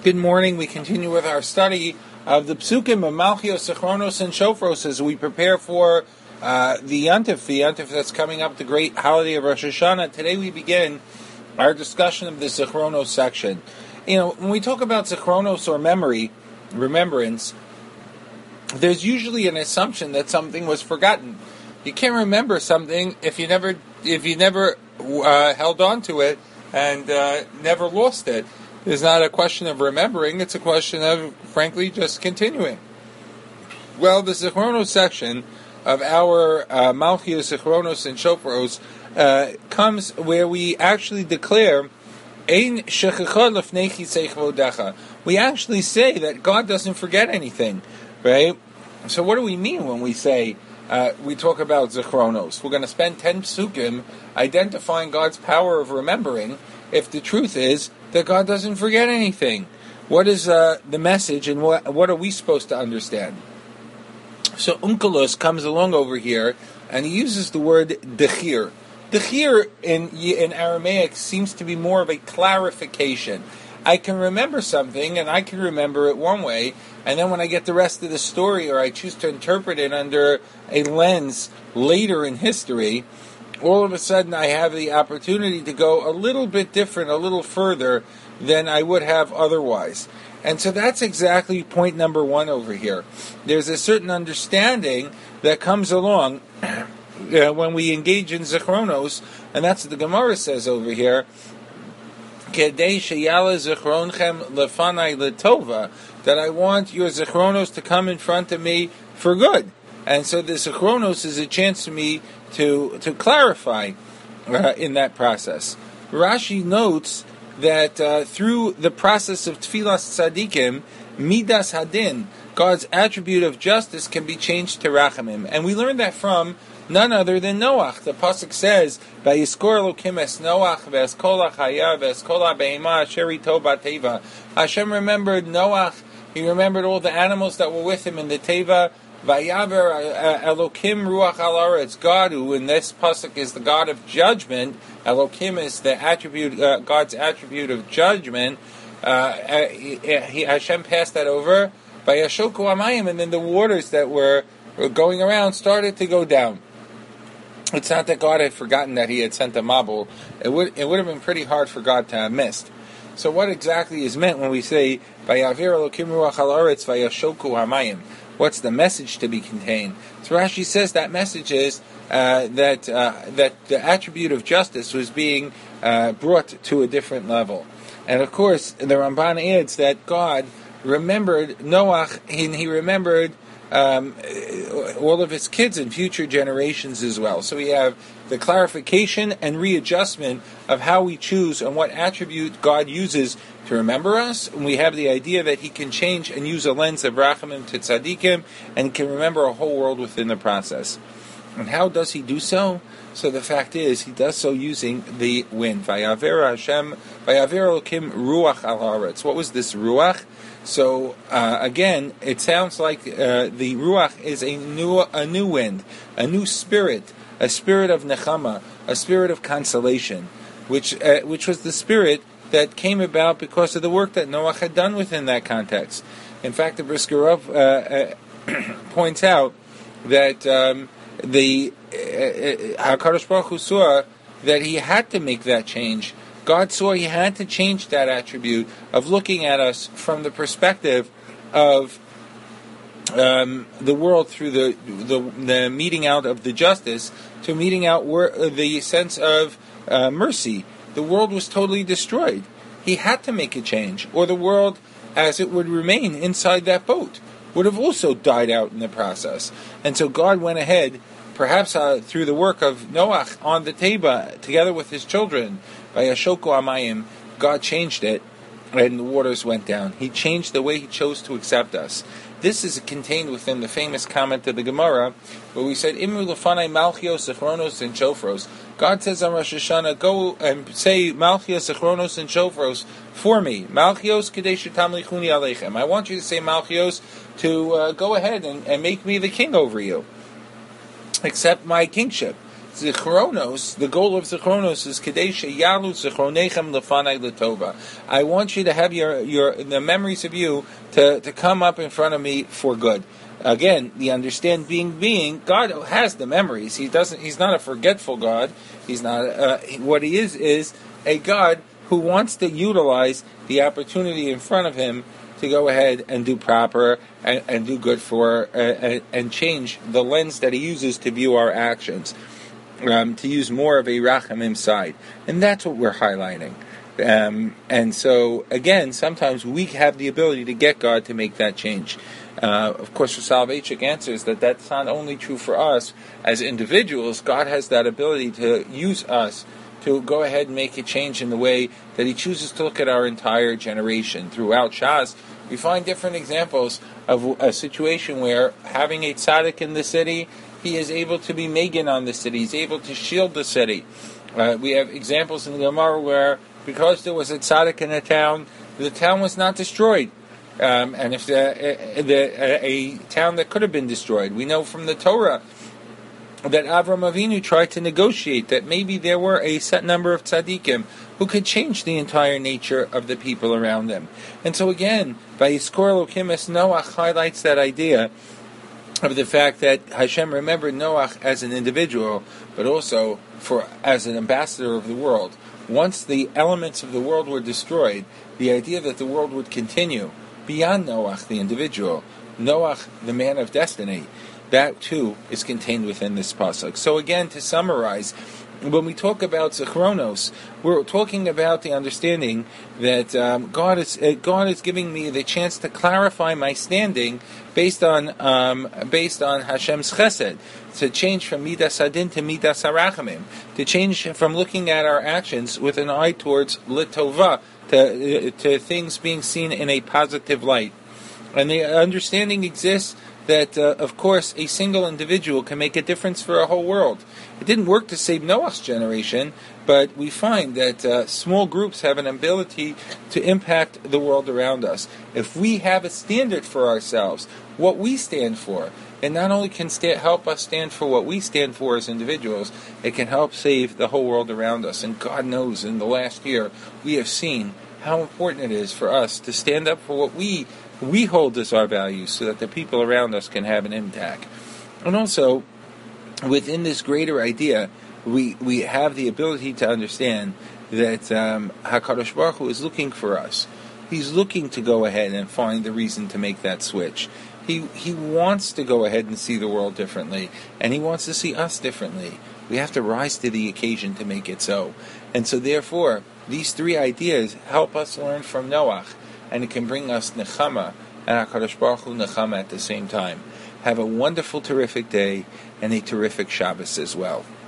Good morning. We continue with our study of the Psukim of Malchios, Zichronos, and Shofros as we prepare for the Yontif that's coming up, the great holiday of Rosh Hashanah. Today we begin our discussion of the Zichronos section. When we talk about Zichronos or remembrance, there's usually an assumption that something was forgotten. You can't remember something if you never held on to it and never lost it. It's not a question of remembering, it's a question of, frankly, just continuing. Well, the Zichronos section of our Malchios, Zichronos, and Shofros comes where we actually declare, Ein shechicha lefnei chisei chvodecha. We actually say that God doesn't forget anything, right? So what do we mean when we say, we talk about Zichronos? We're going to spend 10 psukim identifying God's power of remembering, if the truth is that God doesn't forget anything. What is the message, and what are we supposed to understand? So Onkelos comes along over here, and he uses the word dechir. Dechir in Aramaic seems to be more of a clarification. I can remember something, and I can remember it one way, and then when I get the rest of the story, or I choose to interpret it under a lens later in history, all of a sudden I have the opportunity to go a little bit different, a little further than I would have otherwise. And so that's exactly point number one over here. There's a certain understanding that comes along when we engage in Zichronos, and that's what the Gemara says over here, Kedei sheyala zichronchem lefanai letova, that I want your Zichronos to come in front of me for good. And so the Zichronos is a chance for me to clarify in that process. Rashi notes that through the process of Tfilas Tzadikim, Midas Hadin, God's attribute of justice, can be changed to Rachamim. And we learn that from none other than Noach. The Pasuk says, Vayiskor Elokim es Noach ve'es kol ha'chaya ve'es kol ha'be'ema asher ito b'teva. Hashem remembered Noach. He remembered all the animals that were with him in the Teva. Vayaver Elokim Ruach al Aretz, God, who in this pasuk is the God of judgment. Elokim is the attribute, God's attribute of judgment. Hashem passed that over. Vayashoku Amayim, and then the waters that were going around started to go down. It's not that God had forgotten that He had sent a Mabul. It would have been pretty hard for God to have missed. So what exactly is meant when we say Vayaver Elokim Ruach al Aretz Vayashoku Amayim? What's the message to be contained? So Rashi says that message is that the attribute of justice was being brought to a different level. And of course, the Ramban adds that God remembered Noach, and He remembered all of his kids and future generations as well. So we have the clarification and readjustment of how we choose and what attribute God uses to remember us. And we have the idea that He can change and use a lens of Rachamim to Tzadikim and can remember a whole world within the process. And how does He do so? So the fact is, He does so using the wind. Vayaver Elokim Ruach al Haaretz. What was this Ruach? So again, it sounds like the Ruach is a new wind, a new spirit, a spirit of Nechama, a spirit of consolation, which was the spirit that came about because of the work that Noach had done within that context. In fact, the Brisker Rav points out that the HaKadosh Baruch Hu saw that He had to make that change. God saw He had to change that attribute of looking at us from the perspective of the world through the meeting out of the justice to meeting out the sense of mercy. The world was totally destroyed. He had to make a change, or the world, as it would remain inside that boat, would have also died out in the process. And so God went ahead, perhaps through the work of Noach on the Teva, together with his children, by Yashoku Amayim, God changed it, and the waters went down. He changed the way He chose to accept us. This is contained within the famous comment of the Gemara, where we said, Imru lefanai Malchios, Zichronos, and Shofros. God says on Rosh Hashanah, go and say Malchios, Zichronos, and Shofros for me. Malchios kedei shetamlichuni aleichem. I want you to say Malchios to go ahead and make me the king over you. Accept my kingship. Zichronos, the goal of Zichronos is Kadei Sheyalu Zichronechem Lefanai Letova. I want you to have the memories of you to come up in front of me for good. Again, the understand being God has the memories. He's not a forgetful God. He's not. What he is a God who wants to utilize the opportunity in front of him to go ahead and do proper and do good for and change the lens that he uses to view our actions, to use more of a rachamim side, and that's what we're highlighting. And so again, sometimes we have the ability to get God to make that change. Of course, the Soloveitchik answers that that's not only true for us as individuals. God has that ability to use us to go ahead and make a change in the way that he chooses to look at our entire generation. Throughout Shas, we find different examples of a situation where having a tzaddik in the city, he is able to be Megan on the city, he's able to shield the city. We have examples in the Gemara where, because there was a tzaddik in a town, the town was not destroyed. And if a town that could have been destroyed, we know from the Torah that Avram Avinu tried to negotiate that maybe there were a set number of tzaddikim who could change the entire nature of the people around them. And so again, Vayiskor Elokim es Noach highlights that idea of the fact that Hashem remembered Noach as an individual, but also as an ambassador of the world. Once the elements of the world were destroyed, the idea that the world would continue beyond Noach, the individual, Noach, the man of destiny, that too is contained within this pasuk. So again, to summarize, when we talk about Zichronos, we're talking about the understanding that God is giving me the chance to clarify my standing based on Hashem's Chesed, to change from Midas Adin to Midas Harachamim, to change from looking at our actions with an eye towards Litova, to things being seen in a positive light. And the understanding exists that, of course, a single individual can make a difference for a whole world. It didn't work to save Noah's generation, but we find that small groups have an ability to impact the world around us. If we have a standard for ourselves, what we stand for, it not only can help us stand for what we stand for as individuals, it can help save the whole world around us. And God knows, in the last year, we have seen how important it is for us to stand up for what we hold as our values, so that the people around us can have an impact. And also, within this greater idea, we have the ability to understand that HaKadosh Baruch Hu is looking for us. He's looking to go ahead and find the reason to make that switch. He wants to go ahead and see the world differently, and he wants to see us differently. We have to rise to the occasion to make it so. And so therefore, these three ideas help us learn from Noach, and it can bring us Nechama and HaKadosh Baruch Hu Nechama at the same time. Have a wonderful, terrific day, and a terrific Shabbos as well.